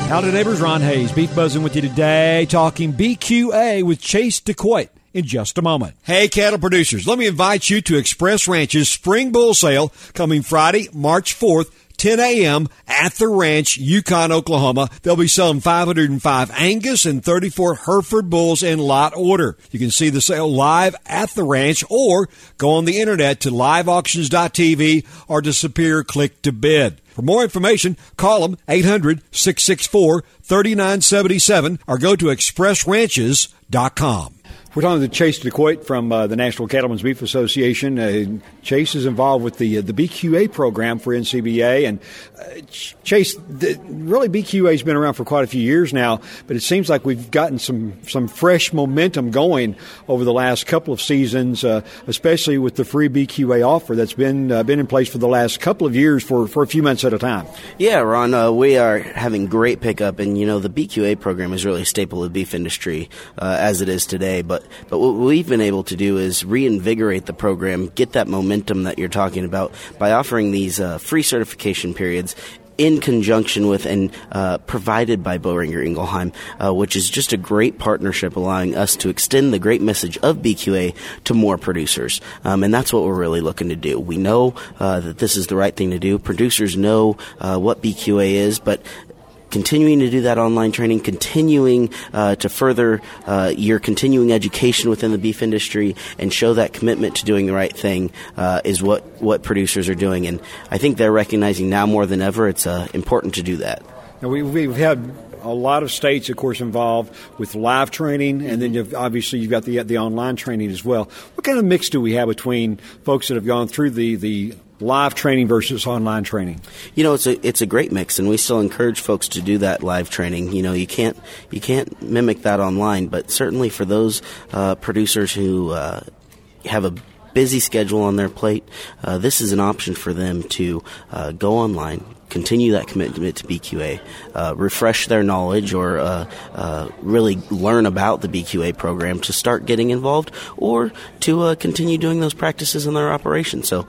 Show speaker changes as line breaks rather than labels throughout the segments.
Howdy neighbors, Ron Hayes, Beef Buzzing with you today, talking BQA with Chase DeQuoit in just a moment. Hey cattle producers, let me invite you to Express Ranch's Spring Bull Sale coming Friday, March 4th, 10 a.m. at the ranch, Yukon, Oklahoma. They'll be selling 505 Angus and 34 Hereford bulls in lot order. You can see the sale live at the ranch or go on the internet to liveauctions.tv or to Superior Click to Bid. For more information, call them 800-664-3977 or go to expressranches.com. We're talking to Chase DeQuoit from the National Cattlemen's Beef Association. Chase is involved with the BQA program for NCBA. And Chase, really BQA has been around for quite a few years now, but it seems like we've gotten some fresh momentum going over the last couple of seasons, especially with the free BQA offer that's been in place for the last couple of years for a few months at a time.
Yeah, Ron, we are having great pickup, and the BQA program is really a staple of the beef industry as it is today. But what we've been able to do is reinvigorate the program, get that momentum that you're talking about by offering these free certification periods in conjunction with and provided by Boehringer Ingelheim, which is just a great partnership allowing us to extend the great message of BQA to more producers. And that's what we're really looking to do. We know that this is the right thing to do. Producers know what BQA is, but continuing to do that online training, continuing to further your continuing education within the beef industry and show that commitment to doing the right thing is what producers are doing. And I think they're recognizing now more than ever it's important to do that.
Now, we've had a lot of states, of course, involved with live training, and then you've got the online training as well. What kind of mix do we have between folks that have gone through the live training versus online training?
It's a great mix, and we still encourage folks to do that live training. You can't mimic that online, but certainly for those producers who have a busy schedule on their plate, this is an option for them to go online, continue that commitment to BQA, refresh their knowledge, or really learn about the BQA program to start getting involved, or to continue doing those practices in their operation. So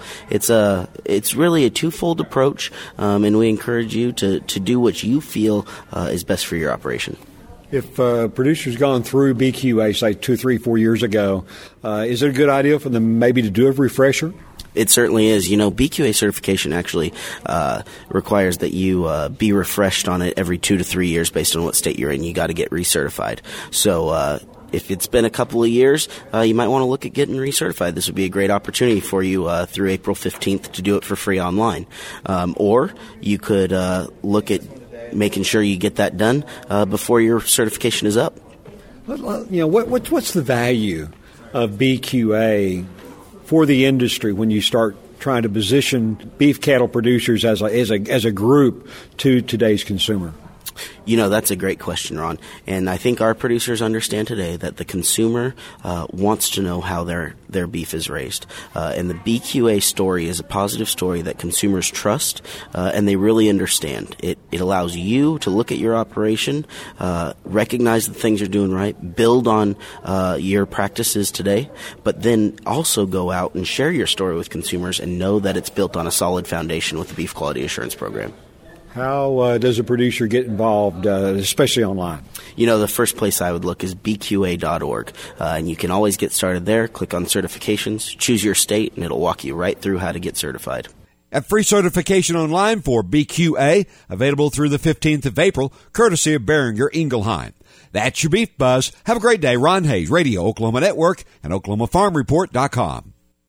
it's really a twofold approach, and we encourage you to do what you feel is best for your operation.
If producers gone through BQA, say 2, 3, 4 years ago, is it a good idea for them maybe to do a refresher?
It certainly is. BQA certification actually requires that you be refreshed on it every 2 to 3 years based on what state you're in. You got to get recertified. So if it's been a couple of years, you might want to look at getting recertified. This would be a great opportunity for you through April 15th to do it for free online. Or you could look at making sure you get that done before your certification is up.
What's the value of BQA for the industry when you start trying to position beef cattle producers as a group to today's consumer?
That's a great question, Ron. And I think our producers understand today that the consumer wants to know how their beef is raised. And the BQA story is a positive story that consumers trust, and they really understand. It allows you to look at your operation, recognize the things you're doing right, build on your practices today, but then also go out and share your story with consumers and know that it's built on a solid foundation with the Beef Quality Assurance Program.
How does a producer get involved, especially online?
The first place I would look is bqa.org, and you can always get started there. Click on certifications, choose your state, and it'll walk you right through how to get certified.
At free certification online for BQA, available through the 15th of April, courtesy of Boehringer Ingelheim. That's your Beef Buzz. Have a great day. Ron Hayes, Radio Oklahoma Network, and OklahomaFarmReport.com.